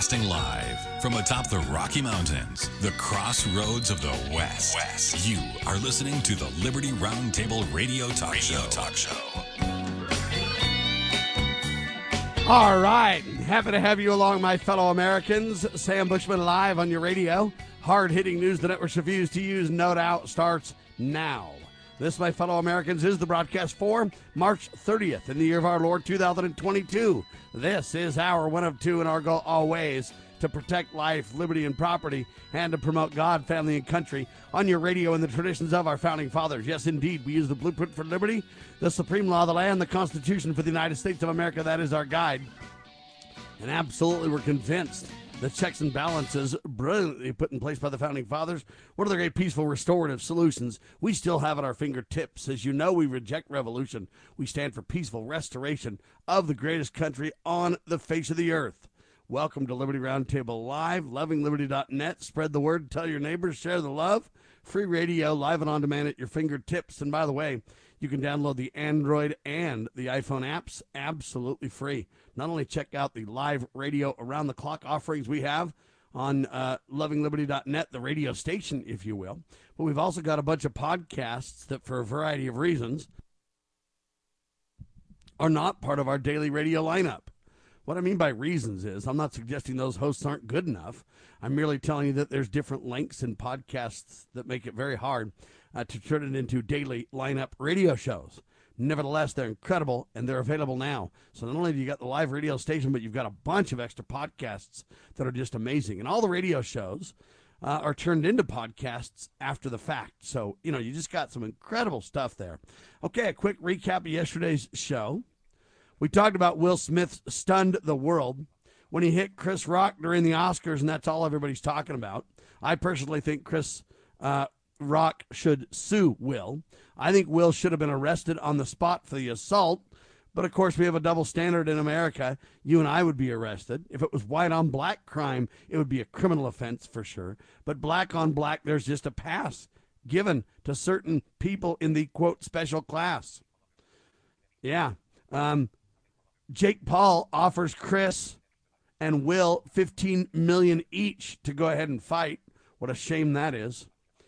Broadcasting live from atop the Rocky Mountains, the crossroads of the West. You are listening to the Liberty Roundtable Radio Talk Show. All right. Happy to have you along, my fellow Americans. Sam Bushman live on your radio. Hard-hitting news the networks refuse to use, no doubt, starts now. This, my fellow Americans, is the broadcast for March 30th in the year of our Lord 2022. This is our one of two, and our goal always to protect life, liberty, and property, and to promote God, family, and country on your radio in the traditions of our founding fathers. Yes, indeed, we use the blueprint for liberty, the supreme law of the land, the Constitution for the United States of America. That is our guide. And absolutely, we're convinced the checks and balances brilliantly put in place by the founding fathers, one of the great peaceful restorative solutions we still have at our fingertips. As you know, we reject revolution. We stand for peaceful restoration of the greatest country on the face of the earth. Welcome to Liberty Roundtable Live, lovingliberty.net. Spread the word, tell your neighbors, share the love. Free radio, live and on demand at your fingertips. And by the way, you can download the Android and the iPhone apps absolutely free. Not only check out the live radio around-the-clock offerings we have on lovingliberty.net, the radio station, if you will, but we've also got a bunch of podcasts that, for a variety of reasons, are not part of our daily radio lineup. What I mean by reasons is I'm not suggesting those hosts aren't good enough. I'm merely telling you that there's different lengths in podcasts that make it very hard to turn it into daily lineup radio shows. Nevertheless, they're incredible, and they're available now. So not only do you got the live radio station, but you've got a bunch of extra podcasts that are just amazing. And all the radio shows are turned into podcasts after the fact. So, you just got some incredible stuff there. Okay, a quick recap of yesterday's show. We talked about Will Smith stunned the world when he hit Chris Rock during the Oscars, and that's all everybody's talking about. I personally think Chris Rock should sue Will. I think Will should have been arrested on the spot for the assault, but of course we have a double standard in America. You and I would be arrested. If it was white on black crime, it would be a criminal offense for sure. But black on black, there's just a pass given to certain people in the, quote, special class. Yeah. Jake Paul offers Chris and Will $15 million each to go ahead and fight. What a shame that is.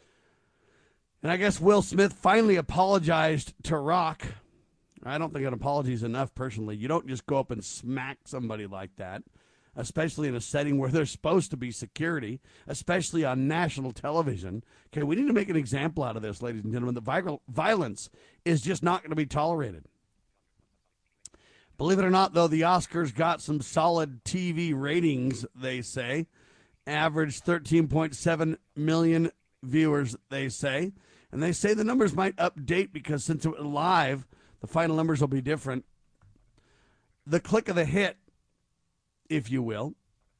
And I guess Will Smith finally apologized to Rock. I don't think an apology is enough, personally. You don't just go up and smack somebody like that, especially in a setting where there's supposed to be security, especially on national television. Okay, we need to make an example out of this, ladies and gentlemen. The violence is just not going to be tolerated. Believe it or not, though, the Oscars got some solid TV ratings, they say. Averaged 13.7 million viewers, they say. And they say the numbers might update because since it was live, the final numbers will be different. The click of the hit, if you will,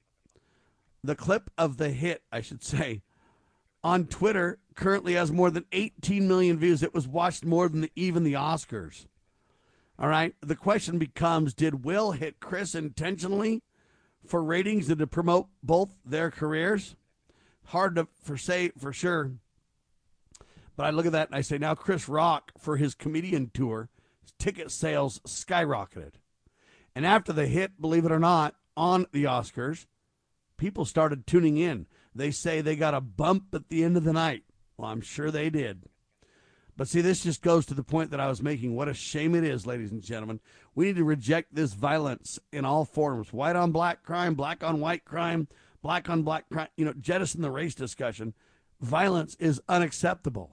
the clip of the hit, I should say, on Twitter currently has more than 18 million views. It was watched more than even the Oscars. All right. The question becomes, did Will hit Chris intentionally for ratings and to promote both their careers? Hard to say for sure. But I look at that and I say, now Chris Rock, for his comedian tour, ticket sales skyrocketed. And after the hit, believe it or not, on the Oscars, people started tuning in. They say they got a bump at the end of the night. Well, I'm sure they did. But see, this just goes to the point that I was making. What a shame it is, ladies and gentlemen. We need to reject this violence in all forms. White on black crime, black on white crime, black on black crime. Jettison the race discussion. Violence is unacceptable.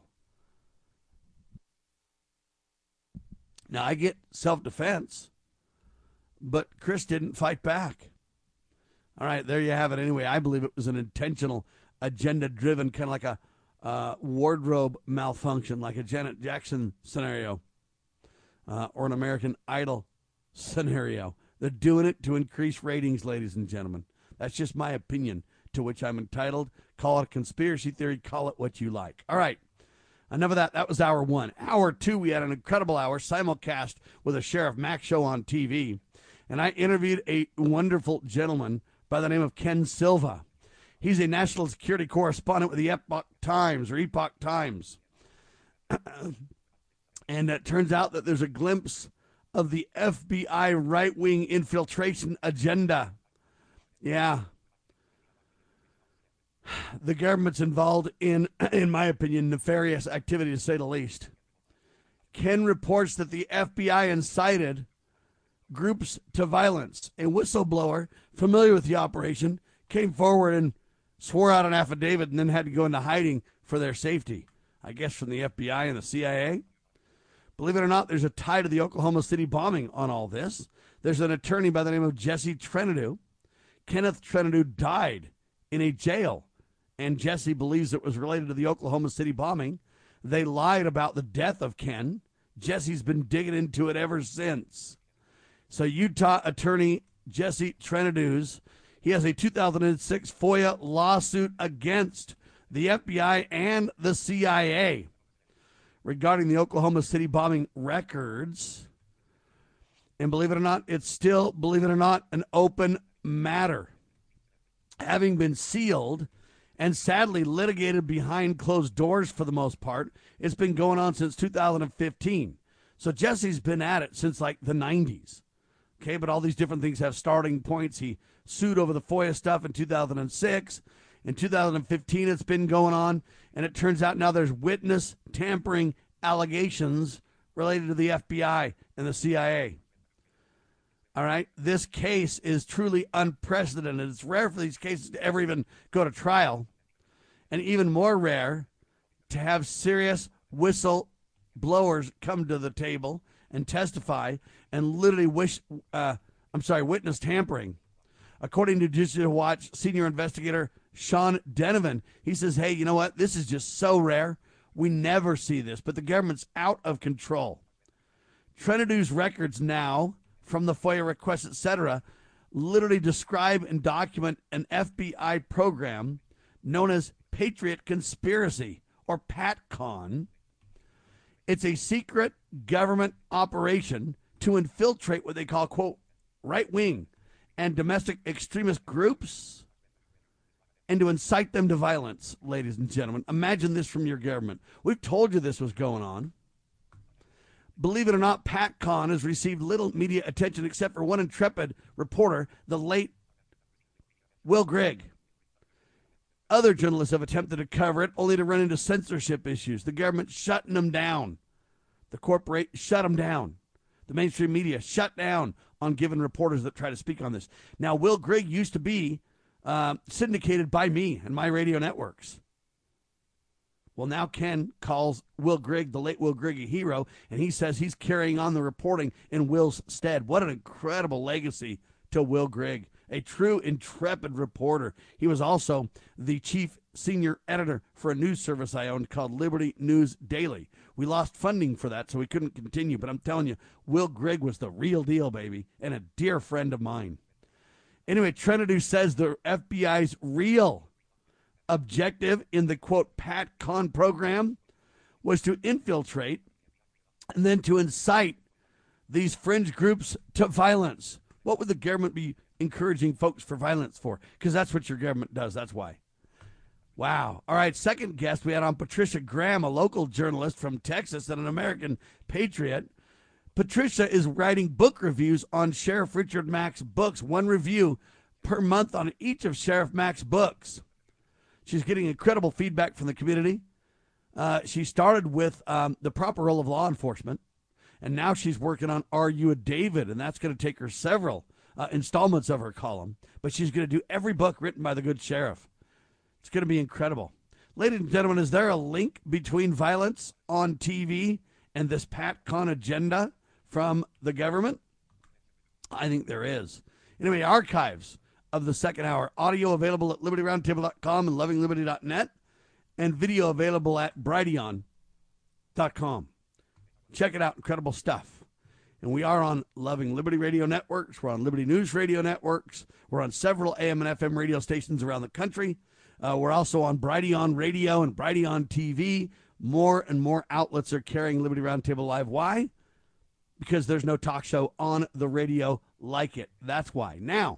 Now, I get self-defense, but Chris didn't fight back. All right, there you have it. Anyway, I believe it was an intentional, agenda-driven, kind of like a wardrobe malfunction, like a Janet Jackson scenario or an American Idol scenario. They're doing it to increase ratings, ladies and gentlemen. That's just my opinion, to which I'm entitled. Call it a conspiracy theory. Call it what you like. All right. Enough of that. That was hour one. Hour two, we had an incredible hour, simulcast with a Sheriff Mack show on TV. And I interviewed a wonderful gentleman by the name of Ken Silva. He's a national security correspondent with the Epoch Times. And it turns out that there's a glimpse of the FBI right-wing infiltration agenda. Yeah, the government's involved in my opinion, nefarious activity to say the least. Ken reports that the FBI incited groups to violence. A whistleblower familiar with the operation came forward and swore out an affidavit and then had to go into hiding for their safety, I guess from the FBI and the CIA. Believe it or not, there's a tie to the Oklahoma City bombing on all this. There's an attorney by the name of Jesse Trentadue. Kenneth Trentadue died in a jail, and Jesse believes it was related to the Oklahoma City bombing. They lied about the death of Ken. Jesse's been digging into it ever since. So Utah attorney Jesse Trentadue's, he has a 2006 FOIA lawsuit against the FBI and the CIA regarding the Oklahoma City bombing records. And believe it or not, it's still, believe it or not, an open matter, having been sealed and sadly litigated behind closed doors for the most part. It's been going on since 2015. So Jesse's been at it since like the 90s. Okay, but all these different things have starting points. He sued over the FOIA stuff in 2006. In 2015, it's been going on. And it turns out now there's witness tampering allegations related to the FBI and the CIA. All right, this case is truly unprecedented. It's rare for these cases to ever even go to trial, and even more rare to have serious whistleblowers come to the table and testify and literally witness tampering. According to Digital Watch senior investigator Sean Denovan, he says, hey, you know what? This is just so rare. We never see this, but the government's out of control. Trentadue's records now, from the FOIA requests, etc., literally describe and document an FBI program known as Patriot Conspiracy, or PATCON. It's a secret government operation to infiltrate what they call, quote, right-wing and domestic extremist groups and to incite them to violence, ladies and gentlemen. Imagine this from your government. We've told you this was going on. Believe it or not, PATCON has received little media attention except for one intrepid reporter, the late Will Grigg. Other journalists have attempted to cover it, only to run into censorship issues. The government shutting them down. The corporate shut them down. The mainstream media shut down on giving reporters that try to speak on this. Now, Will Grigg used to be syndicated by me and my radio networks. Well, now Ken calls Will Grigg, the late Will Grigg, a hero, and he says he's carrying on the reporting in Will's stead. What an incredible legacy to Will Grigg, a true intrepid reporter. He was also the chief senior editor for a news service I owned called Liberty News Daily. We lost funding for that, so we couldn't continue, but I'm telling you, Will Grigg was the real deal, baby, and a dear friend of mine. Anyway, Trentadue says the FBI's real objective in the, quote, PATCON program was to infiltrate and then to incite these fringe groups to violence. What would the government be encouraging folks for violence for? Because that's what your government does. That's why. Wow. All right, second guest we had on Patricia Graham, a local journalist from Texas and an American patriot. Patricia is writing book reviews on Sheriff Richard Mack's books, one review per month on each of Sheriff Mack's books. She's getting incredible feedback from the community. She started with The Proper Role of Law Enforcement, and now she's working on Are You a David? And that's going to take her several installments of her column. But she's going to do every book written by the good sheriff. It's going to be incredible. Ladies and gentlemen, is there a link between violence on TV and this PATCON agenda from the government? I think there is. Anyway, archives of the second hour. Audio available at libertyroundtable.com and lovingliberty.net, and video available at brighteon.com. Check it out. Incredible stuff. And we are on Loving Liberty Radio Networks. We're on Liberty News Radio Networks. We're on several AM and FM radio stations around the country. We're also on Brighteon Radio and Brighteon TV. More and more outlets are carrying Liberty Roundtable Live. Why? Because there's no talk show on the radio like it. That's why. Now,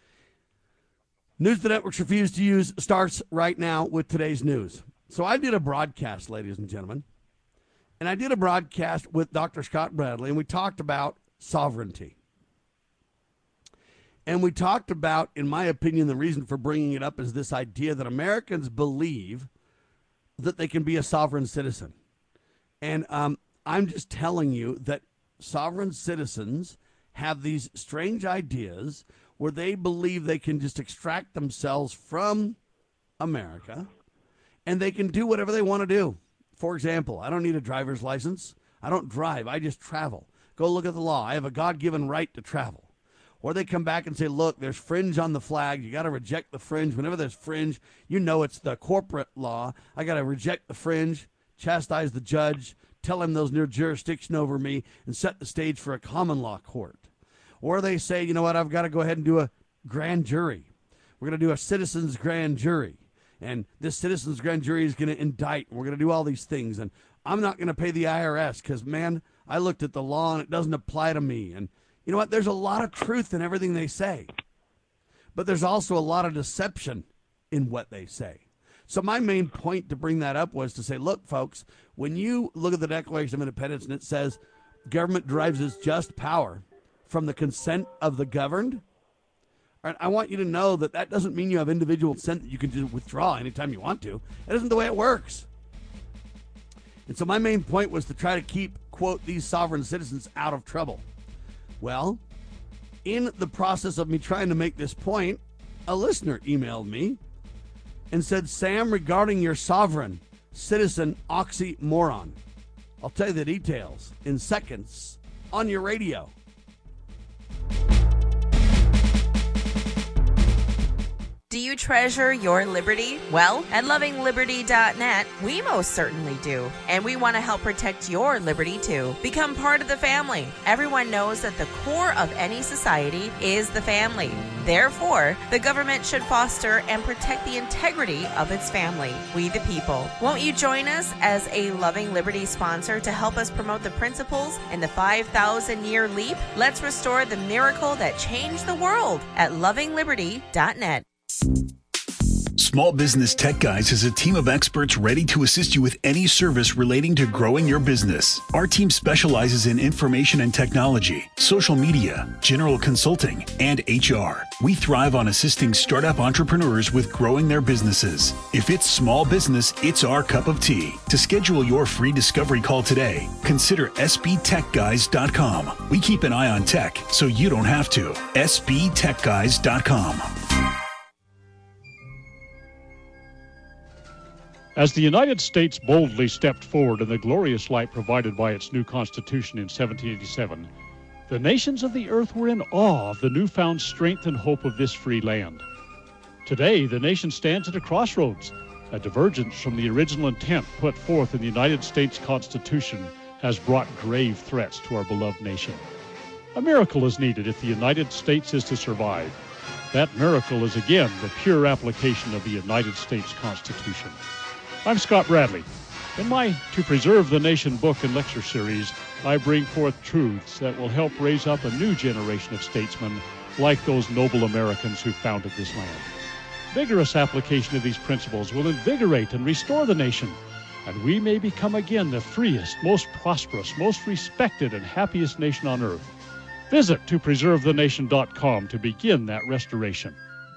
news the networks refuse to use starts right now with today's news. So I did a broadcast, ladies and gentlemen, and I did a broadcast with Dr. Scott Bradley, and we talked about sovereignty. And we talked about, in my opinion, the reason for bringing it up is this idea that Americans believe that they can be a sovereign citizen. And I'm just telling you that sovereign citizens have these strange ideas where they believe they can just extract themselves from America and they can do whatever they want to do. For example, I don't need a driver's license. I don't drive. I just travel. Go look at the law. I have a God-given right to travel. Or they come back and say, look, there's fringe on the flag. You got to reject the fringe. Whenever there's fringe, you know it's the corporate law. I got to reject the fringe, chastise the judge, tell him there's no jurisdiction over me, and set the stage for a common law court. Or they say, you know what, I've got to go ahead and do a grand jury. We're going to do a citizen's grand jury. And this citizen's grand jury is going to indict. And we're going to do all these things. And I'm not going to pay the IRS because, man, I looked at the law and it doesn't apply to me. And you know what? There's a lot of truth in everything they say. But there's also a lot of deception in what they say. So my main point to bring that up was to say, look, folks, when you look at the Declaration of Independence and it says government derives its just power from the consent of the governed, I want you to know that that doesn't mean you have individual consent that you can just withdraw anytime you want to. That isn't the way it works. And so my main point was to try to keep, quote, these sovereign citizens out of trouble. Well, in the process of me trying to make this point, a listener emailed me and said, Sam, regarding your sovereign citizen oxymoron, I'll tell you the details in seconds on your radio. Do you treasure your liberty? Well, at lovingliberty.net, we most certainly do. And we want to help protect your liberty too. Become part of the family. Everyone knows that the core of any society is the family. Therefore, the government should foster and protect the integrity of its family, we the people. Won't you join us as a Loving Liberty sponsor to help us promote the principles in the 5,000-year leap? Let's restore the miracle that changed the world at lovingliberty.net. Small Business Tech Guys is a team of experts ready to assist you with any service relating to growing your business. Our team specializes in information and technology, social media, general consulting, and HR. We thrive on assisting startup entrepreneurs with growing their businesses. If it's small business, it's our cup of tea. To schedule your free discovery call today, consider sbtechguys.com. We keep an eye on tech so you don't have to. sbtechguys.com. As the United States boldly stepped forward in the glorious light provided by its new Constitution in 1787, the nations of the earth were in awe of the newfound strength and hope of this free land. Today, the nation stands at a crossroads. A divergence from the original intent put forth in the United States Constitution has brought grave threats to our beloved nation. A miracle is needed if the United States is to survive. That miracle is again the pure application of the United States Constitution. I'm Scott Bradley. In my To Preserve the Nation book and lecture series, I bring forth truths that will help raise up a new generation of statesmen like those noble Americans who founded this land. Vigorous application of these principles will invigorate and restore the nation, and we may become again the freest, most prosperous, most respected, and happiest nation on earth. Visit topreservethenation.com to begin that restoration.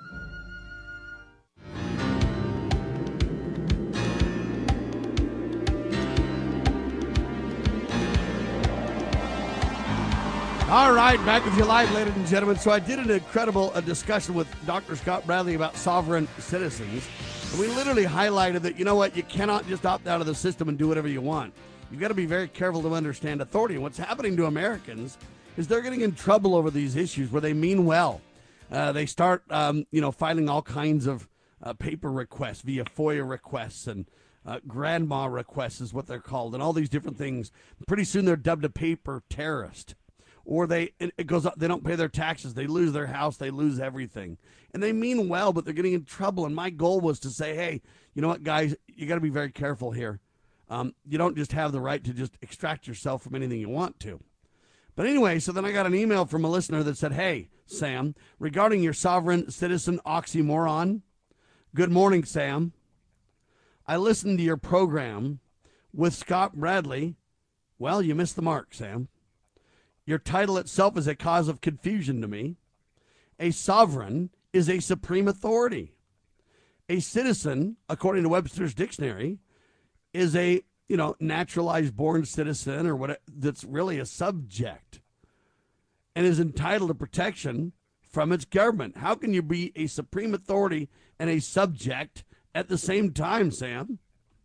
All right, back with you live, ladies and gentlemen. So I did an incredible discussion with Dr. Scott Bradley about sovereign citizens. And we literally highlighted that, you know what, you cannot just opt out of the system and do whatever you want. You've got to be very careful to understand authority. And what's happening to Americans is they're getting in trouble over these issues where they mean well. They start, filing all kinds of paper requests via FOIA requests and grandma requests is what they're called, and all these different things. Pretty soon they're dubbed a paper terrorist. Or it goes up, they don't pay their taxes, they lose their house, they lose everything. And they mean well, but they're getting in trouble. And my goal was to say, hey, you know what, guys, you got to be very careful here. You don't just have the right to just extract yourself from anything you want to. But anyway, so then I got an email from a listener that said, hey, Sam, regarding your sovereign citizen oxymoron, good morning, Sam. I listened to your program with Scott Bradley. Well, you missed the mark, Sam. Your title itself is a cause of confusion to me. A sovereign is a supreme authority. A citizen, according to Webster's dictionary, is a naturalized born citizen or what that's really a subject and is entitled to protection from its government. How can you be a supreme authority and a subject at the same time, Sam?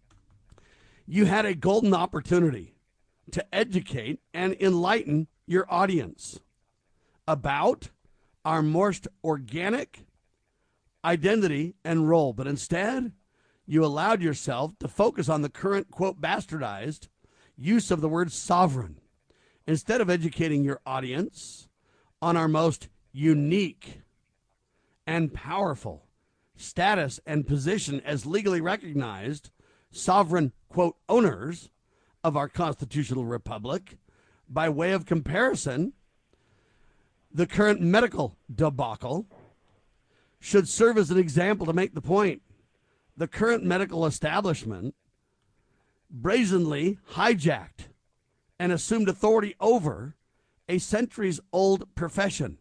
You had a golden opportunity to educate and enlighten your audience about our most organic identity and role, but instead you allowed yourself to focus on the current, quote, bastardized use of the word sovereign instead of educating your audience on our most unique and powerful status and position as legally recognized sovereign, quote, owners of our constitutional republic. By way of comparison, the current medical debacle should serve as an example to make the point. The current medical establishment brazenly hijacked and assumed authority over a centuries-old profession,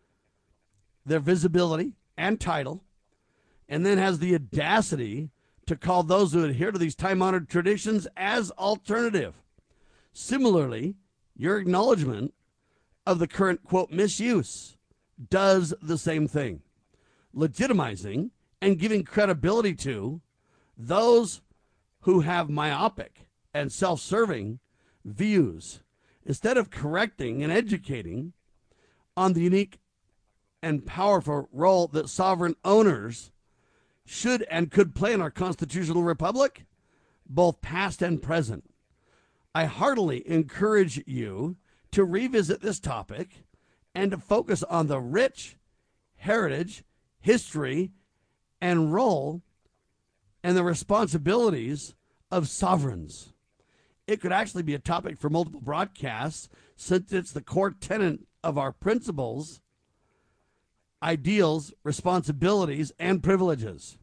their visibility and title, and then has the audacity to call those who adhere to these time-honored traditions as alternative. Similarly, your acknowledgement of the current, quote, misuse does the same thing, legitimizing and giving credibility to those who have myopic and self-serving views instead of correcting and educating on the unique and powerful role that sovereign owners should and could play in our constitutional republic, both past and present. I heartily encourage you to revisit this topic and to focus on the rich heritage, history, and role and the responsibilities of sovereigns. It could actually be a topic for multiple broadcasts since it's the core tenet of our principles, ideals, responsibilities, and privileges.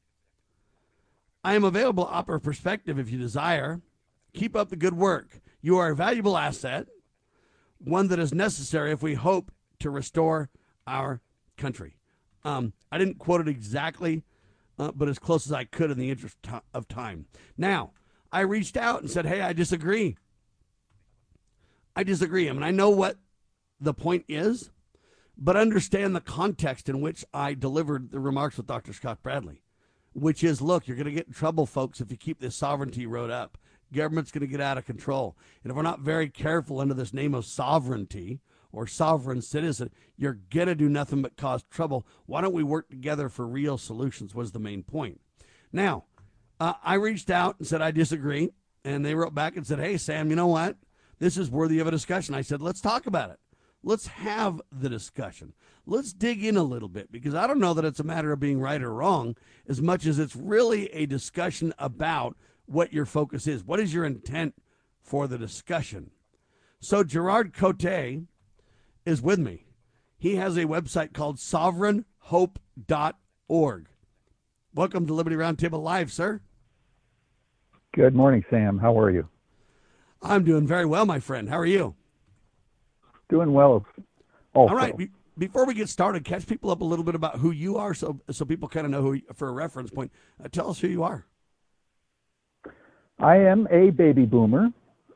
I am available to offer perspective if you desire. Keep up the good work. You are a valuable asset, one that is necessary if we hope to restore our country. I didn't quote it exactly, but as close as I could in the interest of time. Now, I reached out and said, hey, I disagree. I mean, I know what the point is, but understand the context in which I delivered the remarks with Dr. Scott Bradley, which is, look, you're going to get in trouble, folks, if you keep this sovereignty road up. Government's going to get out of control. And if we're not very careful under this name of sovereignty or sovereign citizen, you're going to do nothing but cause trouble. Why don't we work together for real solutions was the main point. Now, I reached out and said, I disagree. And they wrote back and said, hey, Sam, you know what? This is worthy of a discussion. I said, let's talk about it. Let's have the discussion. Let's dig in a little bit, because I don't know that it's a matter of being right or wrong as much as it's really a discussion about what your focus is. What is your intent for the discussion? So Gerard Cote is with me. He has a website called sovereignhope.org. Welcome to Liberty Roundtable Live, sir. Good morning, Sam. How are you? I'm doing very well, my friend. How are you? Doing well. Also. All right. Before we get started, catch people up a little bit about who you are so people kind of know who, for a reference point. Tell us who you are. I am a baby boomer,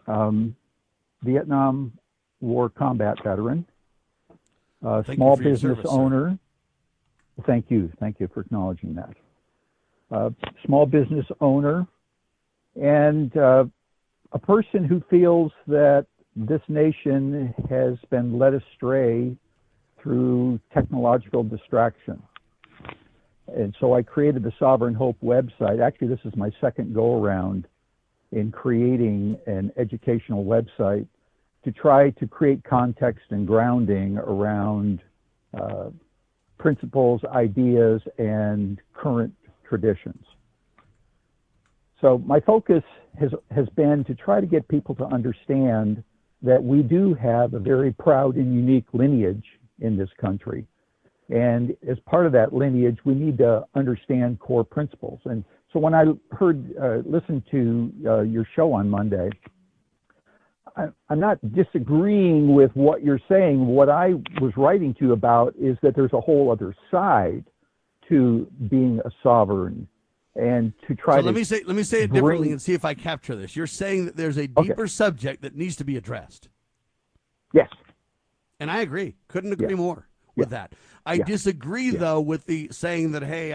Vietnam War combat veteran, small business owner. Thank you. Thank you for acknowledging that. Small business owner and a person who feels that this nation has been led astray through technological distraction. And so I created the Sovereign Hope website. Actually, this is my second go-around in creating an educational website to try to create context and grounding around principles, ideas, and current traditions. So my focus has been to try to get people to understand that we do have a very proud and unique lineage in this country. And as part of that lineage, we need to understand core principles. And so when I listened to your show on Monday, I'm not disagreeing with what you're saying. What I was writing to you about is that there's a whole other side to being a sovereign, and to try to let me say it differently and see if I capture this. You're saying that there's a deeper subject that needs to be addressed. Yes. And I agree. Couldn't agree more with that. I disagree though with the saying that, hey,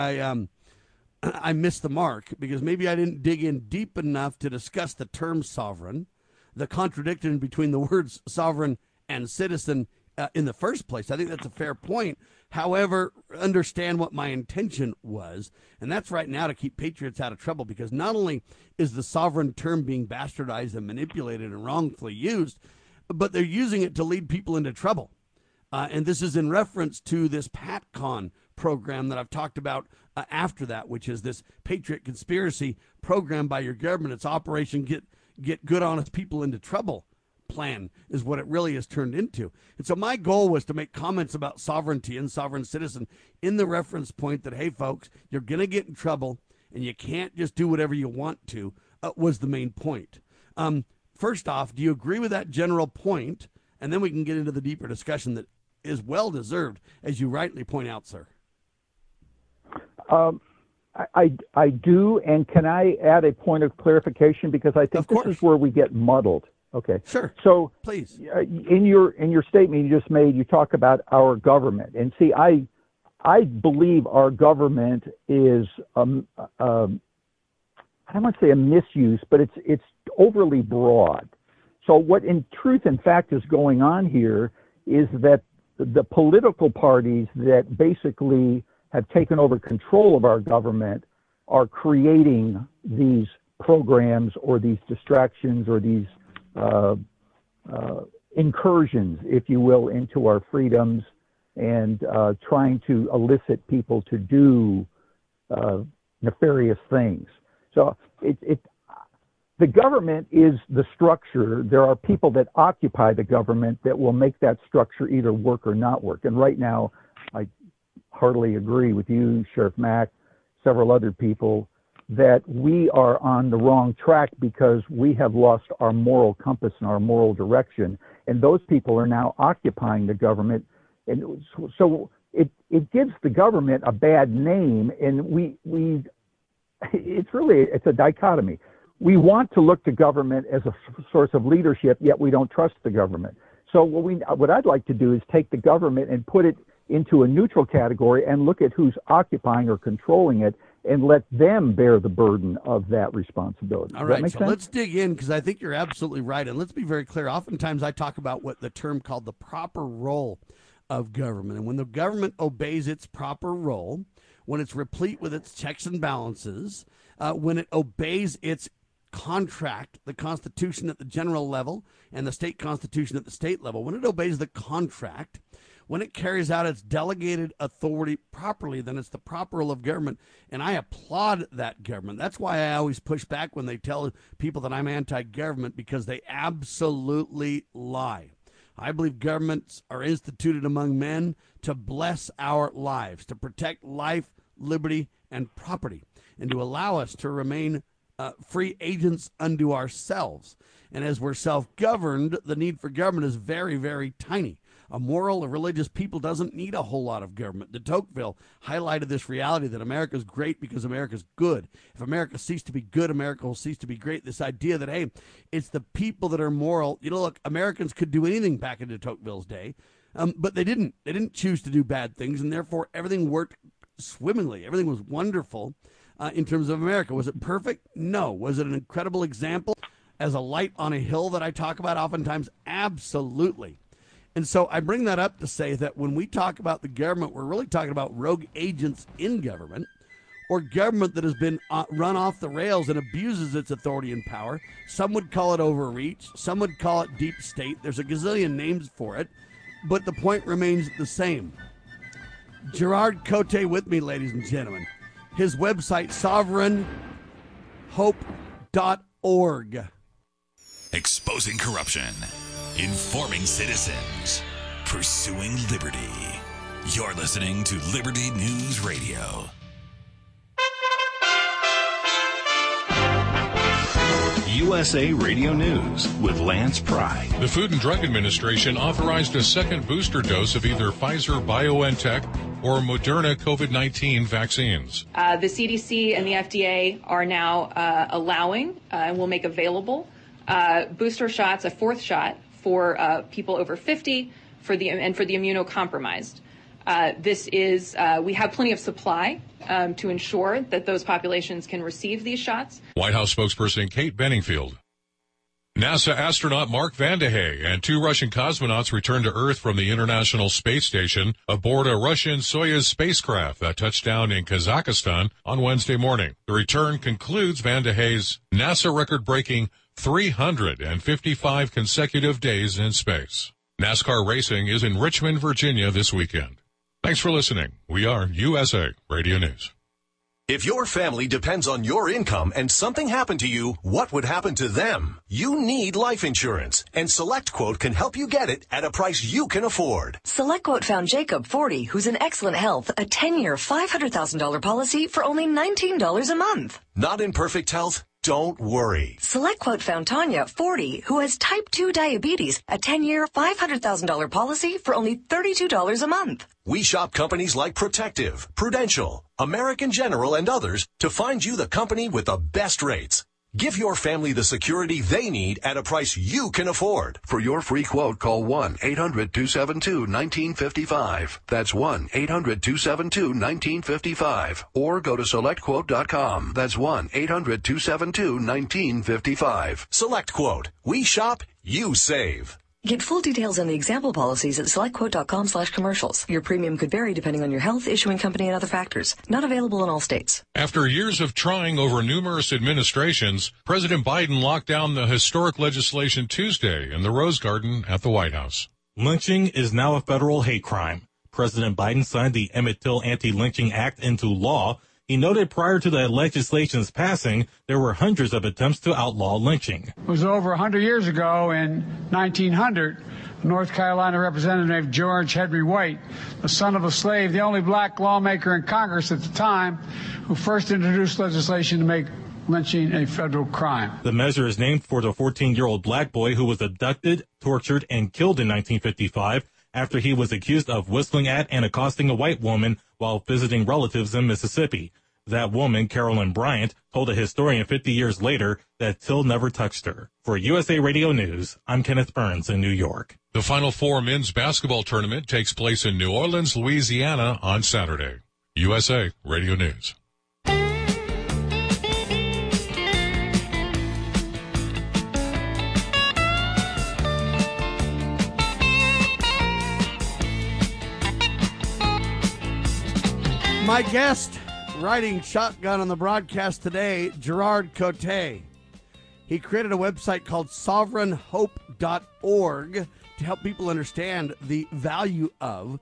I missed the mark because maybe I didn't dig in deep enough to discuss the term sovereign, the contradiction between the words sovereign and citizen in the first place. I think that's a fair point. However, understand what my intention was, and that's right now to keep patriots out of trouble, because not only is the sovereign term being bastardized and manipulated and wrongfully used, but they're using it to lead people into trouble. And this is in reference to this PatCon program that I've talked about after that, which is this Patriot Conspiracy program by your government. It's Operation Get Good Honest People into Trouble plan is what it really has turned into. And so my goal was to make comments about sovereignty and sovereign citizen in the reference point that, hey, folks, you're going to get in trouble and you can't just do whatever you want to, was the main point. First off, do you agree with that general point? And then we can get into the deeper discussion that is well-deserved, as you rightly point out, sir. I do, and can I add a point of clarification, because I think this is where we get muddled. Okay. Sure. So please, in your statement you just made, you talk about our government, and see, I believe our government is I don't want to say a misuse, but it's overly broad. So what in truth and fact is going on here is that the political parties that basically have taken over control of our government are creating these programs or these distractions or these incursions, if you will, into our freedoms, and trying to elicit people to do nefarious things. So the government is the structure. There are people that occupy the government that will make that structure either work or not work. And right now, I heartily agree with you, Sheriff Mack, several other people, that we are on the wrong track because we have lost our moral compass and our moral direction. And those people are now occupying the government. And so it gives the government a bad name. And it's a dichotomy. We want to look to government as a source of leadership, yet we don't trust the government. So what I'd like to do is take the government and put it into a neutral category and look at who's occupying or controlling it, and let them bear the burden of that responsibility. All right, so let's dig in, because I think you're absolutely right. And let's be very clear. Oftentimes I talk about what the term called the proper role of government. And when the government obeys its proper role, when it's replete with its checks and balances, when it obeys its contract, the Constitution at the general level and the state constitution at the state level, when it obeys the contract, when it carries out its delegated authority properly, then it's the proper role of government. And I applaud that government. That's why I always push back when they tell people that I'm anti-government, because they absolutely lie. I believe governments are instituted among men to bless our lives, to protect life, liberty, and property, and to allow us to remain free agents unto ourselves. And as we're self-governed, the need for government is very, very tiny. A moral or religious people doesn't need a whole lot of government. De Tocqueville highlighted this reality that America's great because America's good. If America ceased to be good, America will cease to be great. This idea that, hey, it's the people that are moral. You know, look, Americans could do anything back in de Tocqueville's day, but they didn't. They didn't choose to do bad things, and therefore everything worked swimmingly. Everything was wonderful in terms of America. Was it perfect? No. Was it an incredible example as a light on a hill that I talk about oftentimes? Absolutely. And so I bring that up to say that when we talk about the government, we're really talking about rogue agents in government, or government that has been run off the rails and abuses its authority and power. Some would call it overreach. Some would call it deep state. There's a gazillion names for it, but the point remains the same. Gerard Cote with me, ladies and gentlemen. His website, sovereignhope.org. Exposing corruption. Informing citizens, pursuing liberty. You're listening to Liberty News Radio. You USA Radio News with Lance Pry. The Food and Drug Administration authorized a second booster dose of either Pfizer-BioNTech or Moderna COVID-19 vaccines. The CDC and the FDA are now allowing and will make available booster shots, a fourth shot for people over 50 for the immunocompromised. We have plenty of supply to ensure that those populations can receive these shots. White House spokesperson Kate Benningfield. NASA astronaut Mark Vande Hei and 2 Russian cosmonauts returned to Earth from the International Space Station aboard a Russian Soyuz spacecraft that touched down in Kazakhstan on Wednesday morning. The return concludes Vande Hei's NASA record-breaking 355 consecutive days in space. NASCAR racing is in Richmond, Virginia this weekend. Thanks for listening. We are USA Radio News. If your family depends on your income and something happened to you, what would happen to them? You need life insurance, and SelectQuote can help you get it at a price you can afford. SelectQuote found Jacob, 40, who's in excellent health, a 10-year, $500,000 policy for only $19 a month. Not in perfect health? Don't worry. SelectQuote found Tanya, 40, who has type 2 diabetes, a 10-year, $500,000 policy for only $32 a month. We shop companies like Protective, Prudential, American General, and others to find you the company with the best rates. Give your family the security they need at a price you can afford. For your free quote, call 1-800-272-1955. That's 1-800-272-1955. Or go to SelectQuote.com. That's 1-800-272-1955. SelectQuote. We shop, you save. Get full details on the example policies at SelectQuote.com/commercials. Your premium could vary depending on your health, issuing company, and other factors. Not available in all states. After years of trying over numerous administrations, President Biden locked down the historic legislation Tuesday in the Rose Garden at the White House. Lynching is now a federal hate crime. President Biden signed the Emmett Till Anti-Lynching Act into law. He noted prior to the legislation's passing, there were hundreds of attempts to outlaw lynching. It was over 100 years ago in 1900, North Carolina Representative George Henry White, the son of a slave, the only black lawmaker in Congress at the time, who first introduced legislation to make lynching a federal crime. The measure is named for the 14-year-old black boy who was abducted, tortured, and killed in 1955 after he was accused of whistling at and accosting a white woman while visiting relatives in Mississippi. That woman, Carolyn Bryant, told a historian 50 years later that Till never touched her. For USA Radio News, I'm Kenneth Burns in New York. The Final Four men's basketball tournament takes place in New Orleans, Louisiana on Saturday. USA Radio News. My guest riding shotgun on the broadcast today, Gerard Cote. He created a website called sovereignhope.org to help people understand the value of,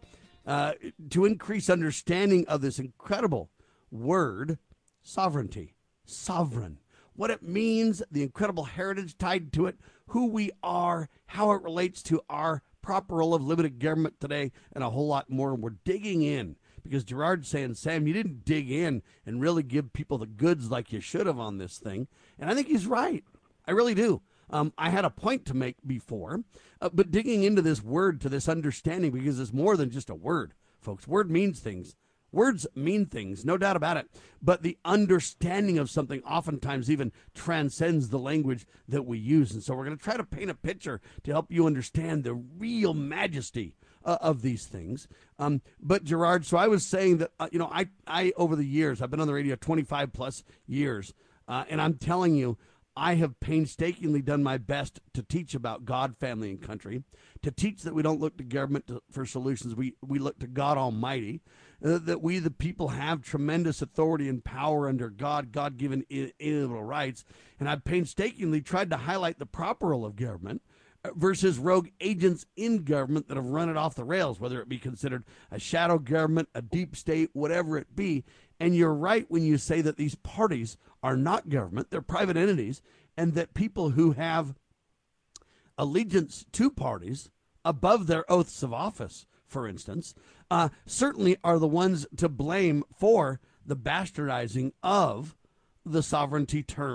to increase understanding of this incredible word, sovereignty, sovereign, what it means, the incredible heritage tied to it, who we are, how it relates to our proper role of limited government today, and a whole lot more. And we're digging in. Because Gerard's saying, Sam, you didn't dig in and really give people the goods like you should have on this thing. And I think he's right. I really do. I had a point to make before, but digging into this word, to this understanding, because it's more than just a word, folks. Word means things. Words mean things, no doubt about it. But the understanding of something oftentimes even transcends the language that we use. And so we're going to try to paint a picture to help you understand the real majesty of these things. But Gerard, so I was saying that, I over the years, I've been on the radio 25 plus years, and I'm telling you, I have painstakingly done my best to teach about God, family, and country, to teach that we don't look to government for solutions. We look to God Almighty, that we, the people, have tremendous authority and power under God-given inalienable rights. And I've painstakingly tried to highlight the proper role of government versus rogue agents in government that have run it off the rails, whether it be considered a shadow government, a deep state, whatever it be. And you're right when you say that these parties are not government, they're private entities, and that people who have allegiance to parties above their oaths of office, for instance, certainly are the ones to blame for the bastardizing of the sovereignty term,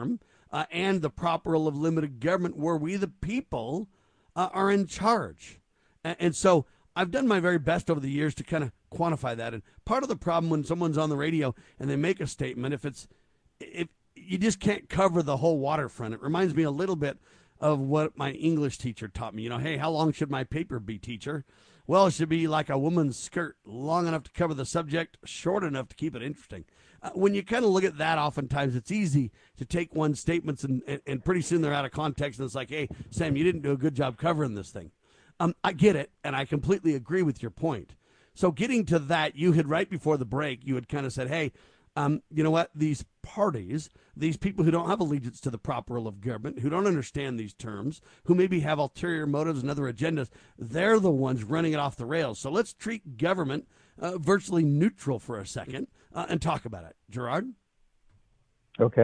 and the proper role of limited government, where we, the people, are in charge. And so I've done my very best over the years to kind of quantify that. And part of the problem when someone's on the radio and they make a statement, if you just can't cover the whole waterfront. It reminds me a little bit of what my English teacher taught me. Hey, how long should my paper be, teacher? Well, it should be like a woman's skirt, long enough to cover the subject, short enough to keep it interesting. When you kind of look at that, oftentimes it's easy to take one's statements and pretty soon they're out of context, and it's like, hey, Sam, you didn't do a good job covering this thing. I get it, and I completely agree with your point. So getting to that, you had right before the break, you had kind of said, hey, you know what, these parties, these people who don't have allegiance to the proper role of government, who don't understand these terms, who maybe have ulterior motives and other agendas, they're the ones running it off the rails. So let's treat government virtually neutral for a second and talk about it. Gerard? Okay.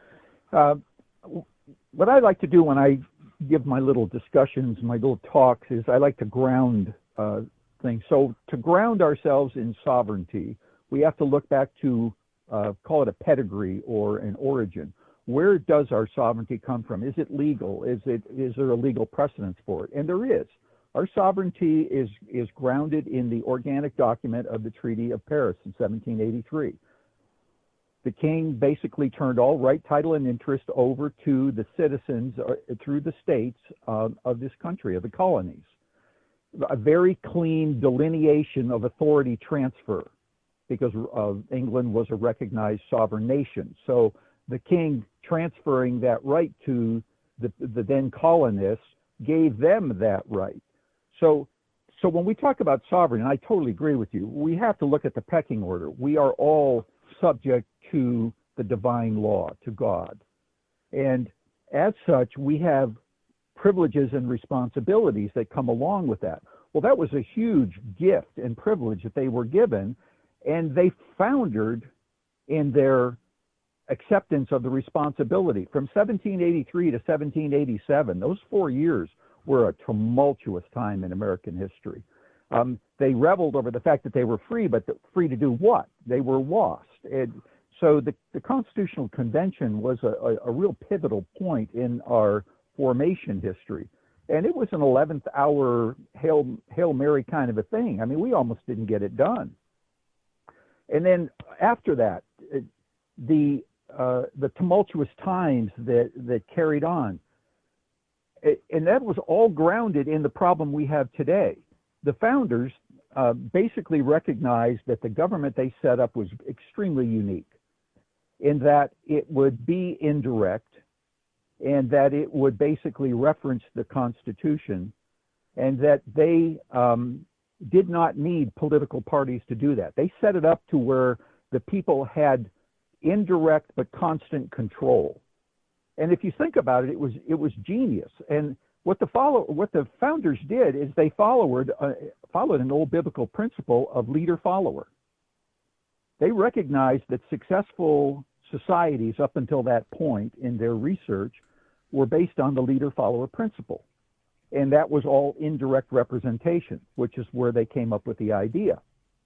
What I like to do when I give my little discussions, my little talks, is I like to ground things. So to ground ourselves in sovereignty, we have to look back to call it a pedigree or an origin. Where does our sovereignty come from? Is it legal? Is there a legal precedence for it? And there is. Our sovereignty is grounded in the organic document of the Treaty of Paris in 1783. The king basically turned all right, title, and interest over to the citizens through the states of this country, of the colonies. A very clean delineation of authority transfer, because England was a recognized sovereign nation. So the king transferring that right to the then colonists gave them that right. So when we talk about sovereign, and I totally agree with you, we have to look at the pecking order. We are all subject to the divine law, to God. And as such, we have privileges and responsibilities that come along with that. Well, that was a huge gift and privilege that they were given, and they foundered in their acceptance of the responsibility. From 1783 to 1787, those 4 years were a tumultuous time in American history. They reveled over the fact that they were free, but free to do what? They were lost. And so the Constitutional Convention was a real pivotal point in our formation history. And it was an 11th hour Hail Mary kind of a thing. I mean, we almost didn't get it done. And then after that, the tumultuous times that carried on, and that was all grounded in the problem we have today. The founders basically recognized that the government they set up was extremely unique, in that it would be indirect, and that it would basically reference the Constitution, and that they did not need political parties to do that. They set it up to where the people had indirect but constant control. And if you think about it, it was genius. And what the founders did is they followed an old biblical principle of leader-follower. They recognized that successful societies up until that point in their research were based on the leader-follower principle. And that was all indirect representation, which is where they came up with the idea.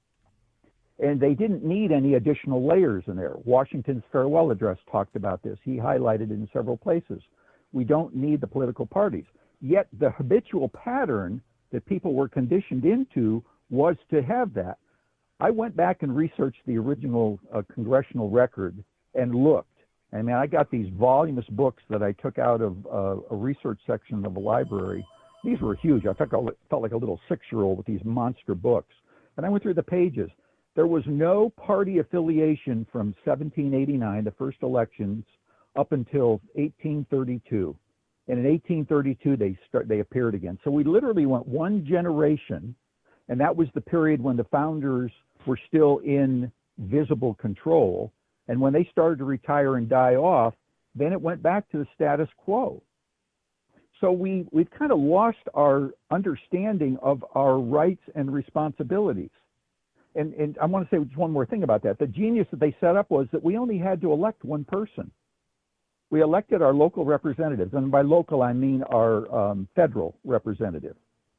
And they didn't need any additional layers in there. Washington's farewell address talked about this. He highlighted it in several places. We don't need the political parties. Yet the habitual pattern that people were conditioned into was to have that. I went back and researched the original congressional record and looked. I mean, I got these voluminous books that I took out of a research section of a library. These were huge. I felt like a little 6-year-old with these monster books. And I went through the pages. There was no party affiliation from 1789, the first elections, up until 1832. And in 1832, they appeared again. So we literally went one generation, and that was the period when the founders were still in visible control. And when they started to retire and die off, then it went back to the status quo. So we've kind of lost our understanding of our rights and responsibilities. And I want to say just one more thing about that. The genius that they set up was that we only had to elect one person. We elected our local representatives, and by local I mean our federal representative.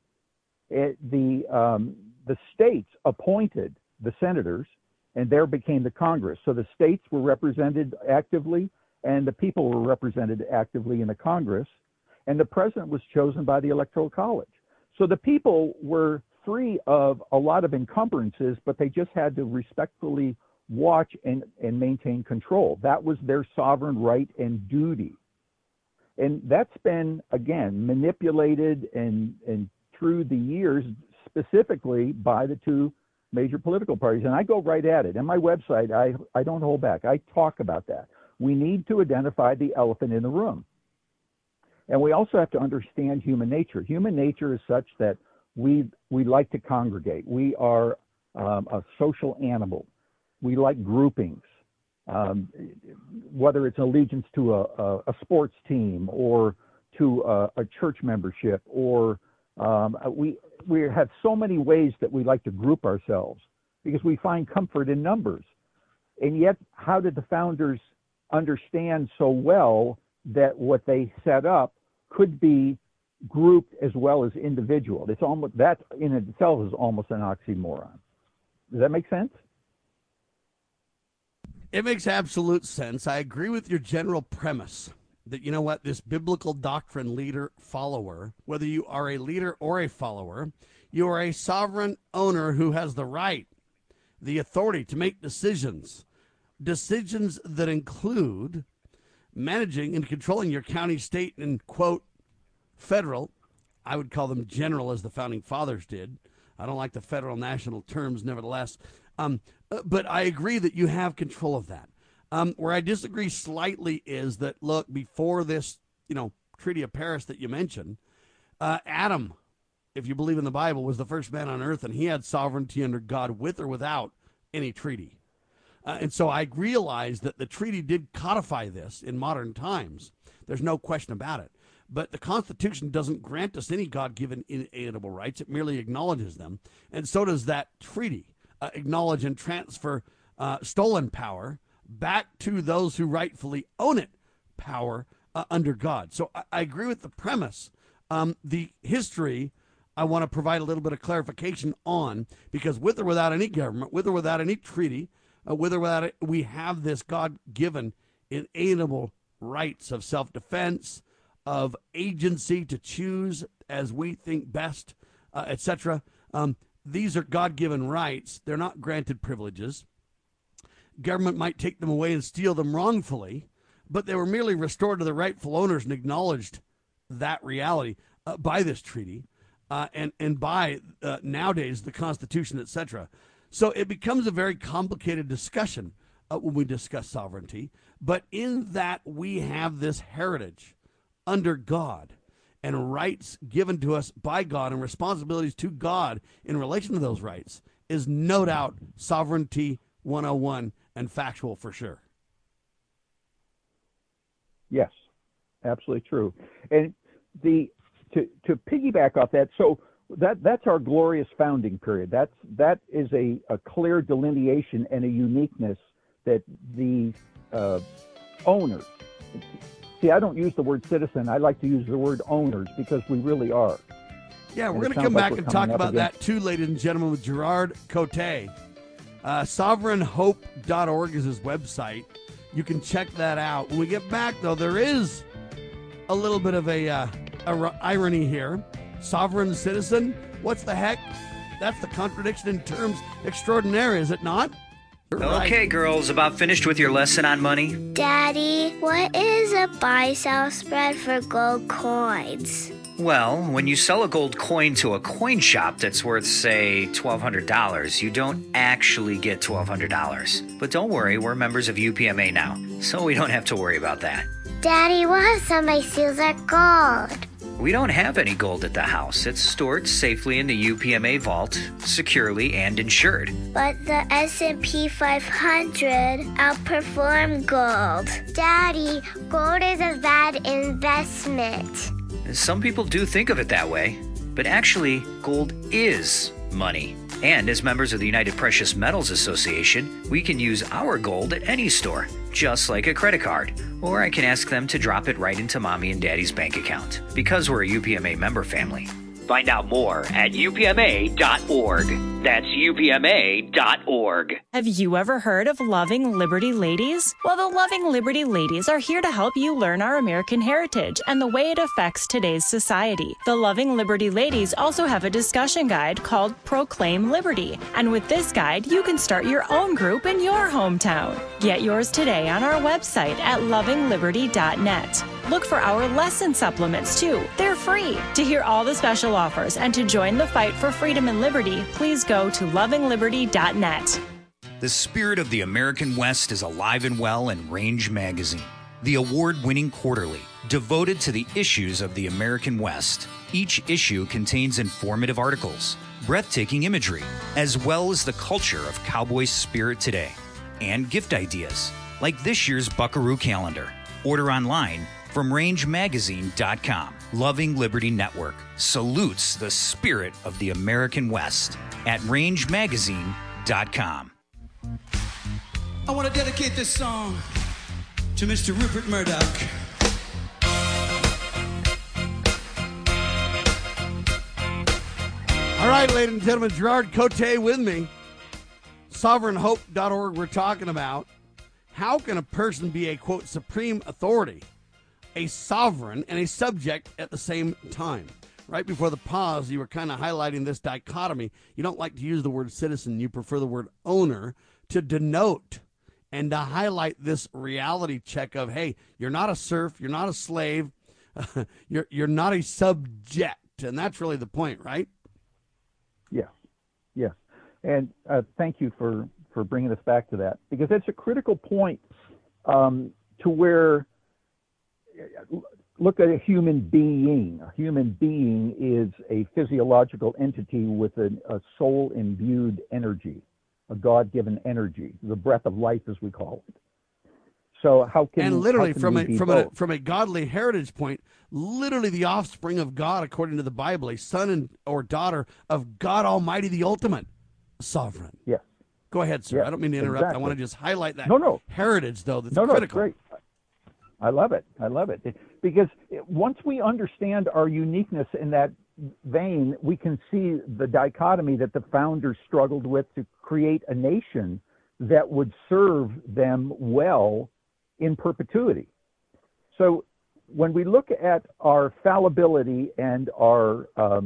The states appointed the senators, and there became the Congress. So the states were represented actively, and the people were represented actively in the Congress, and the president was chosen by the Electoral College. So the people were free of a lot of encumbrances, but they just had to respectfully watch and maintain control. That was their sovereign right and duty. And that's been, again, manipulated and through the years, specifically by the two major political parties. And I go right at it. In my website, I don't hold back. I talk about that. We need to identify the elephant in the room. And we also have to understand human nature. Human nature is such that we like to congregate. We are a social animal. We like groupings, whether it's allegiance to a sports team or to a church membership, or we have so many ways that we like to group ourselves because we find comfort in numbers. And yet, how did the founders understand so well that what they set up could be grouped as well as individual? It's almost, that in itself is almost an oxymoron. Does that make sense? It makes absolute sense. I agree with your general premise that, you know what, this biblical doctrine leader follower, whether you are a leader or a follower, you are a sovereign owner who has the right, the authority to make decisions that include managing and controlling your county, state, and, quote, federal. I would call them general, as the founding fathers did. I don't like the federal national terms, nevertheless. But I agree that you have control of that. Where I disagree slightly is that, look, before this, Treaty of Paris that you mentioned, Adam, if you believe in the Bible, was the first man on earth, and he had sovereignty under God with or without any treaty. And so I realize that the treaty did codify this in modern times. There's no question about it. But the Constitution doesn't grant us any God-given inalienable rights. It merely acknowledges them. And so does that treaty acknowledge and transfer stolen power back to those who rightfully own it, power under God. So I agree with the premise. The history, I want to provide a little bit of clarification on, because with or without any government, with or without any treaty, with or without it, we have this God-given inalienable rights of self-defense, of agency to choose as we think best, etc. These are God-given rights. They're not granted privileges. Government might take them away and steal them wrongfully, but they were merely restored to the rightful owners and acknowledged that reality by this treaty and by nowadays the Constitution, etc. So it becomes a very complicated discussion when we discuss sovereignty, but in that we have this heritage under God and rights given to us by God and responsibilities to God in relation to those rights is no doubt sovereignty 101 and factual for sure. Yes, absolutely true. And to piggyback off that, so that's our glorious founding period. That is a clear delineation and a uniqueness that the owners. See, I don't use the word citizen. I like to use the word owners because we really are. Yeah, we're going to come back and talk about that too, ladies and gentlemen, with Gerard Cote. Sovereignhope.org is his website. You can check that out. When we get back, though, there is a little bit of a irony here. Sovereign citizen? What's the heck? That's the contradiction in terms extraordinaire, is it not? Okay, girls, about finished with your lesson on money? Daddy, what is a buy-sell spread for gold coins? Well, when you sell a gold coin to a coin shop that's worth, say, $1,200, you don't actually get $1,200. But don't worry, we're members of UPMA now, so we don't have to worry about that. Daddy, what if somebody steals our gold? We don't have any gold at the house. It's stored safely in the UPMA vault, securely and insured. But the S&P 500 outperformed gold. Daddy, gold is a bad investment. Some people do think of it that way, but actually, gold is money. And as members of the United Precious Metals Association, we can use our gold at any store, just like a credit card. Or I can ask them to drop it right into Mommy and Daddy's bank account, because we're a UPMA member family. Find out more at upma.org. That's upma.org. Have you ever heard of Loving Liberty Ladies? Well, the Loving Liberty Ladies are here to help you learn our American heritage and the way it affects today's society. The Loving Liberty Ladies also have a discussion guide called Proclaim Liberty. And with this guide, you can start your own group in your hometown. Get yours today on our website at lovingliberty.net. Look for our lesson supplements, too. They're free. To hear all the special offers and to join the fight for freedom and liberty, please go to lovingliberty.net. The spirit of the American West is alive and well in Range Magazine, the award-winning quarterly devoted to the issues of the American West. Each issue contains informative articles, breathtaking imagery, as well as the culture of cowboy spirit today, and gift ideas, like this year's Buckaroo calendar. Order online from rangemagazine.com. Loving Liberty Network salutes the spirit of the American West at rangemagazine.com. I want to dedicate this song to Mr. Rupert Murdoch. All right, ladies and gentlemen, Gerard Cote with me. SovereignHope.org we're talking about. How can a person be a, quote, supreme authority, a sovereign, and a subject at the same time? Right before the pause, you were kind of highlighting this dichotomy. You don't like to use the word citizen. You prefer the word owner to denote and to highlight this reality check of, hey, you're not a serf, you're not a slave, you're not a subject. And that's really the point, right? Yeah, yeah. And thank you for bringing us back to that, because it's a critical point to where, look at a human being. A human being is a physiological entity with a soul-imbued energy, a God-given energy, the breath of life, as we call it. So how can and literally from a godly heritage point, literally the offspring of God, according to the Bible, a son or daughter of God Almighty, the ultimate sovereign. Yes. Go ahead, sir. Yes, I don't mean to interrupt. exactly. I want to just highlight that heritage, though, that's critical. critical. Great. I love it. Because once we understand our uniqueness in that vein, we can see the dichotomy that the founders struggled with to create a nation that would serve them well in perpetuity. So when we look at our fallibility and our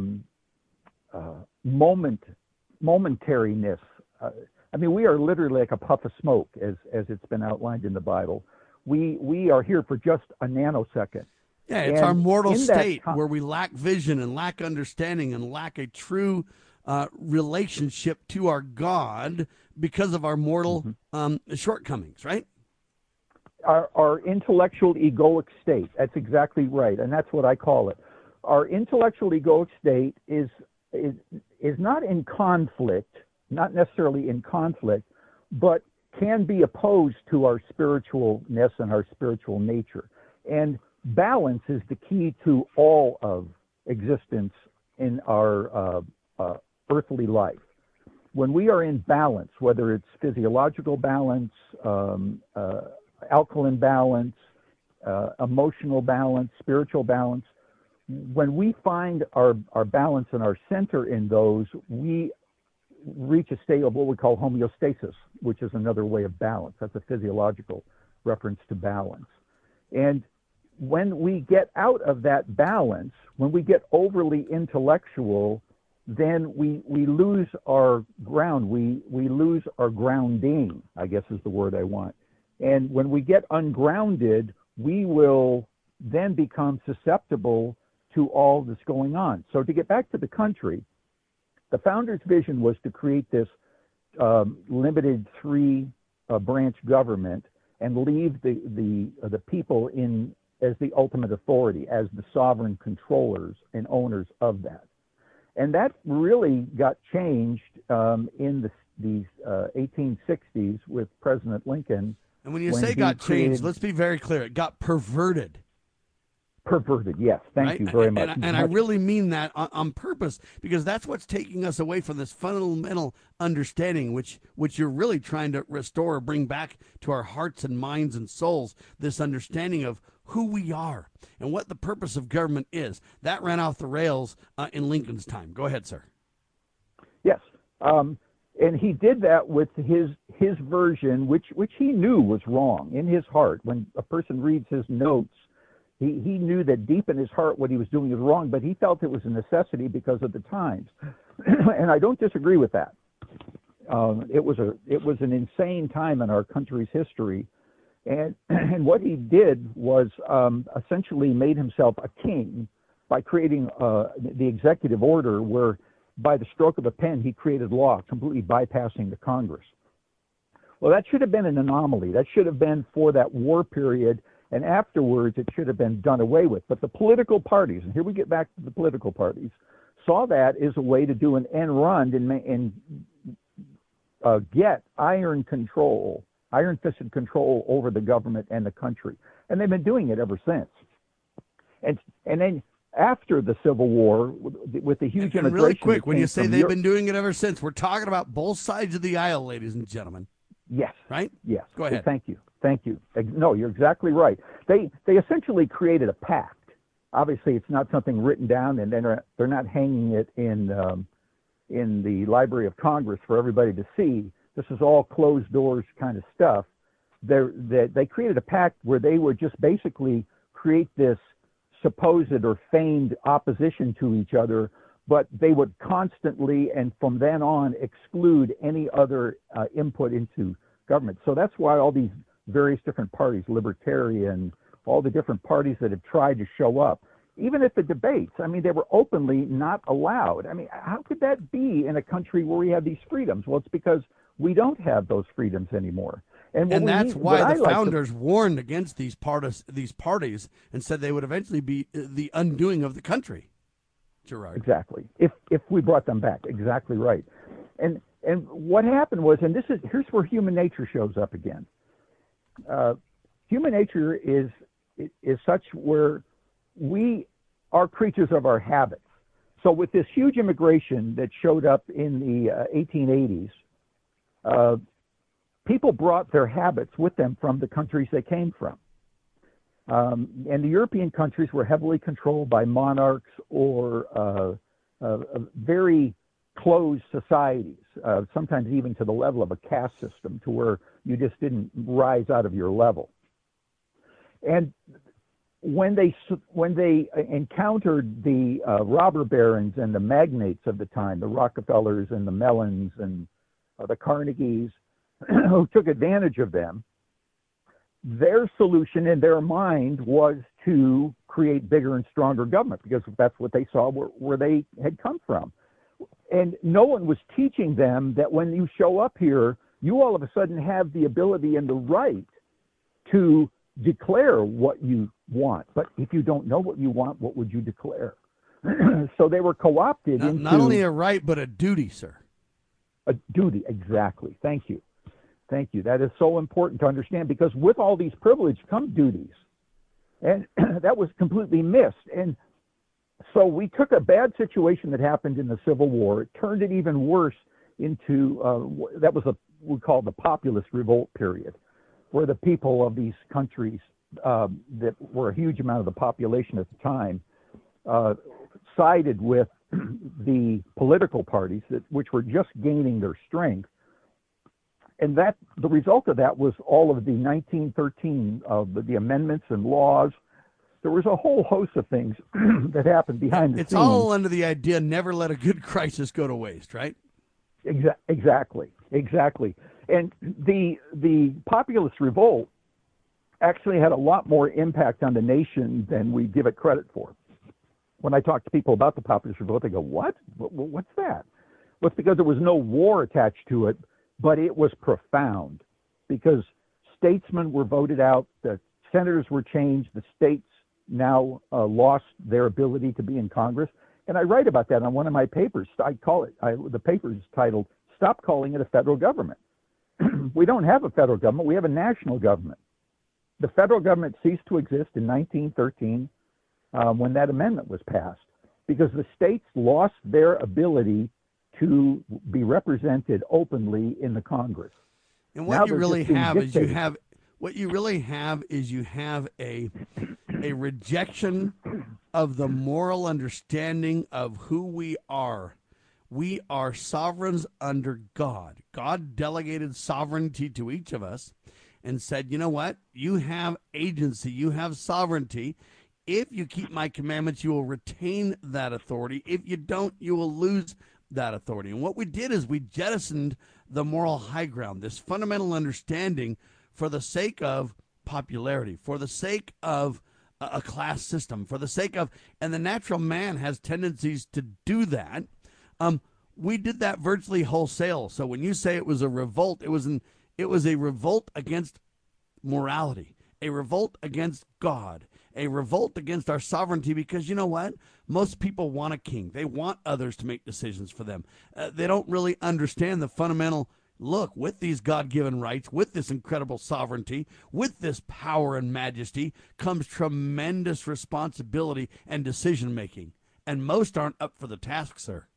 momentariness, I mean, we are literally like a puff of smoke, as it's been outlined in the Bible. We are here for just a nanosecond. Yeah, it's our mortal state where we lack vision and lack understanding and lack a true relationship to our God because of our mortal shortcomings, right? Our intellectual egoic state. That's exactly right, and that's what I call it. Our intellectual egoic state is not in conflict, not necessarily in conflict, but can be opposed to our spiritualness and our spiritual nature. And balance is the key to all of existence in our earthly life. When we are in balance, whether it's physiological balance, alkaline balance, emotional balance, spiritual balance, when we find our balance and our center in those, we reach a state of what we call homeostasis, which is another way of balance. That's a physiological reference to balance. And when we get out of that balance, when we get overly intellectual, then we lose our ground. We lose our grounding, I guess is the word I want. And when we get ungrounded, we will then become susceptible to all that's going on. So to get back to the country, the founders' vision was to create this limited three-branch government and leave the people in as the ultimate authority, as the sovereign controllers and owners of that. And that really got changed in the 1860s with President Lincoln. And when you say got changed, let's be very clear. It got perverted. Perverted, yes. Thank right? you very much. And I really mean that on purpose, because that's what's taking us away from this fundamental understanding, which you're really trying to restore or bring back to our hearts and minds and souls, this understanding of who we are and what the purpose of government is. That ran off the rails in Lincoln's time. Go ahead, sir. Yes. And he did that with his version, which he knew was wrong in his heart. When a person reads his notes, he knew that deep in his heart what he was doing was wrong, but he felt it was a necessity because of the times. And I don't disagree with that. It was an insane time in our country's history. And what he did was essentially made himself a king by creating the executive order, where by the stroke of a pen, he created law, completely bypassing the Congress. Well, that should have been an anomaly. That should have been for that war period, and afterwards it should have been done away with. But the political parties, and here we get back to the political parties, saw that as a way to do an end run and get iron-fisted control over the government and the country. And they've been doing it ever since. And then after the Civil War, with the huge immigration... Really quick, when you say they've been doing it ever since, we're talking about both sides of the aisle, ladies and gentlemen. Yes. Right? Yes. Go ahead. Thank you. No, you're exactly right. They essentially created a pact. Obviously, it's not something written down, and they're not hanging it in the Library of Congress for everybody to see. This is all closed doors kind of stuff. They created a pact where they would just basically create this supposed or feigned opposition to each other, but they would constantly and from then on exclude any other input into government. So that's why all these various different parties, libertarian, all the different parties that have tried to show up, even at the debates, I mean, they were openly not allowed. I mean, how could that be in a country where we have these freedoms? Well, it's because we don't have those freedoms anymore. And that's why the founders warned against these parties and said they would eventually be the undoing of the country. Gerard. Exactly. If we brought them back, exactly right. And what happened was, and here's where human nature shows up again. Human nature is such where we are creatures of our habits. So with this huge immigration that showed up in the 1880s, people brought their habits with them from the countries they came from. And the European countries were heavily controlled by monarchs or very closed societies, sometimes even to the level of a caste system, to where you just didn't rise out of your level. And when they encountered the robber barons and the magnates of the time, the Rockefellers and the Mellons and the Carnegies, who took advantage of them, their solution in their mind was to create bigger and stronger government, because that's what they saw where they had come from. And no one was teaching them that when you show up here, you all of a sudden have the ability and the right to declare what you want. But if you don't know what you want, what would you declare? So they were co-opted into... Not only a right, but a duty, sir. A duty, exactly. Thank you. Thank you. That is so important to understand, because with all these privileges come duties. And that was completely missed. And so we took a bad situation that happened in the Civil War, it turned it even worse into, that was we call the populist revolt period, where the people of these countries that were a huge amount of the population at the time sided with the political parties which were just gaining their strength. And that the result of that was all of the 1913 the amendments and laws. There was a whole host of things that happened behind the scenes. It's all under the idea, never let a good crisis go to waste, right? Exactly. And the populist revolt actually had a lot more impact on the nation than we give it credit for. When I talk to people about the populist revolt, they go, what? What's that? Well, it's because there was no war attached to it, but it was profound, because statesmen were voted out, the senators were changed, the states now lost their ability to be in Congress. And I write about that on one of my papers. The paper is titled, "Stop Calling It a Federal Government." We don't have a federal government, we have a national government. The federal government ceased to exist in 1913, when that amendment was passed, because the states lost their ability to be represented openly in the Congress. And what you really have is you have a rejection of the moral understanding of who we are. We are sovereigns under God. God delegated sovereignty to each of us and said, you know what? You have agency. You have sovereignty. If you keep my commandments, you will retain that authority. If you don't, you will lose that authority. And what we did is we jettisoned the moral high ground, this fundamental understanding for the sake of popularity, for the sake of a class system, for the sake of, and the natural man has tendencies to do that. We did that virtually wholesale. So when you say it was a revolt, it was a revolt against morality, a revolt against God, a revolt against our sovereignty, because you know what? Most people want a king. They want others to make decisions for them. They don't really understand the fundamental, look, with these God-given rights, with this incredible sovereignty, with this power and majesty comes tremendous responsibility and decision-making. And most aren't up for the task, sir.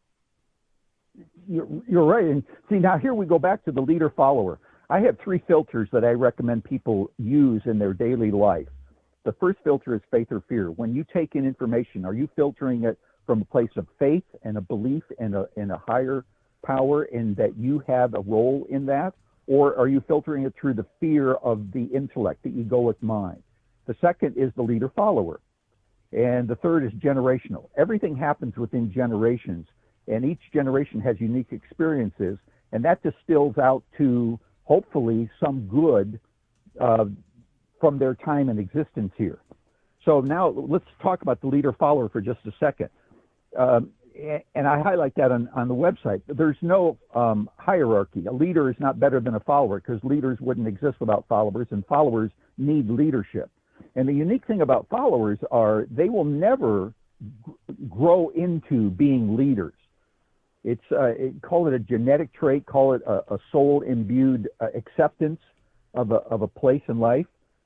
You're right. And see, now here we go back to the leader-follower. I have 3 filters that I recommend people use in their daily life. The first filter is faith or fear. When you take in information, are you filtering it from a place of faith and a belief in a higher power and that you have a role in that? Or are you filtering it through the fear of the intellect, the egoic mind? The second is the leader-follower. And the third is generational. Everything happens within generations, and each generation has unique experiences, and that distills out to hopefully some good from their time in existence here. So now let's talk about the leader-follower for just a second. And I highlight that on the website. There's no hierarchy. A leader is not better than a follower because leaders wouldn't exist without followers, and followers need leadership. And the unique thing about followers are they will never grow into being leaders. Call it a genetic trait, call it a soul-imbued acceptance of a place in life.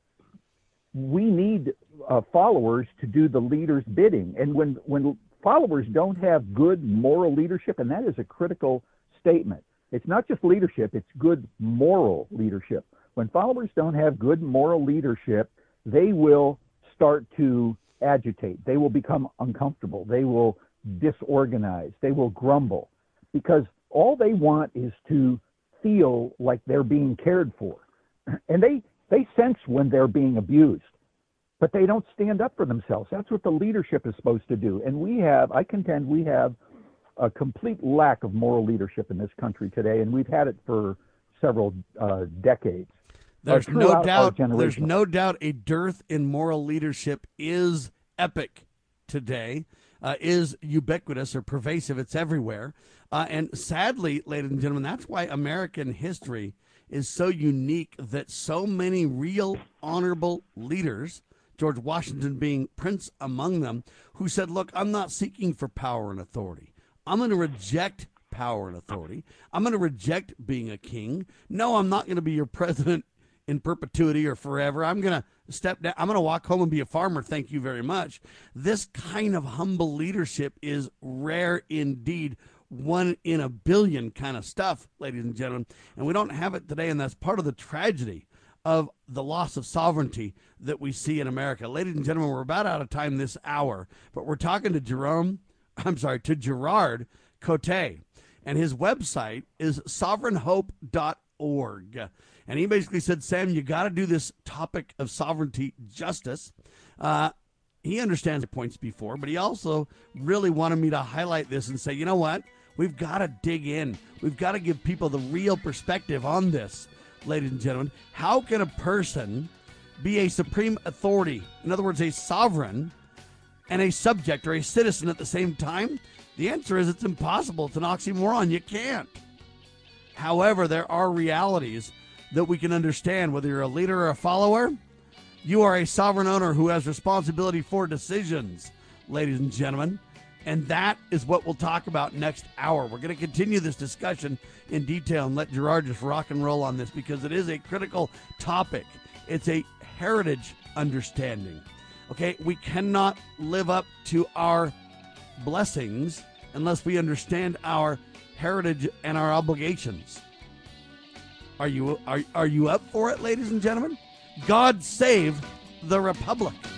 We need followers to do the leader's bidding. And when followers don't have good moral leadership, and that is a critical statement. It's not just leadership, it's good moral leadership. When followers don't have good moral leadership, they will start to agitate. They will become uncomfortable. They will disorganize. They will grumble because all they want is to feel like they're being cared for. And they sense when they're being abused, but they don't stand up for themselves. That's what the leadership is supposed to do. And I contend we have a complete lack of moral leadership in this country today, and we've had it for several decades. There's no doubt a dearth in moral leadership is epic today, is ubiquitous or pervasive. It's everywhere. And sadly, ladies and gentlemen, that's why American history is so unique, that so many real honorable leaders, George Washington being prince among them, who said, look, I'm not seeking for power and authority. I'm going to reject power and authority. I'm going to reject being a king. No, I'm not going to be your president in perpetuity or forever. I'm going to step down. I'm going to walk home and be a farmer. Thank you very much. This kind of humble leadership is rare indeed. 1 in a billion kind of stuff, ladies and gentlemen. And we don't have it today, and that's part of the tragedy of the loss of sovereignty that we see in America. Ladies and gentlemen, we're about out of time this hour, but we're talking to Gerard Cote, and his website is sovereignhope.org. And he basically said, Sam, you got to do this topic of sovereignty justice. He understands the points before, but he also really wanted me to highlight this and say, you know what? We've got to dig in. We've got to give people the real perspective on this, ladies and gentlemen. How can a person be a supreme authority, in other words, a sovereign, and a subject or a citizen at the same time? The answer is it's impossible. It's an oxymoron. You can't. However, there are realities that we can understand. Whether you're a leader or a follower, you are a sovereign owner who has responsibility for decisions, ladies and gentlemen. And that is what we'll talk about next hour. We're going to continue this discussion in detail and let Gerard just rock and roll on this because it is a critical topic. It's a heritage understanding Okay, we cannot live up to our blessings unless we understand our heritage and our obligations. Are you up for it, ladies and gentlemen? God save the Republic.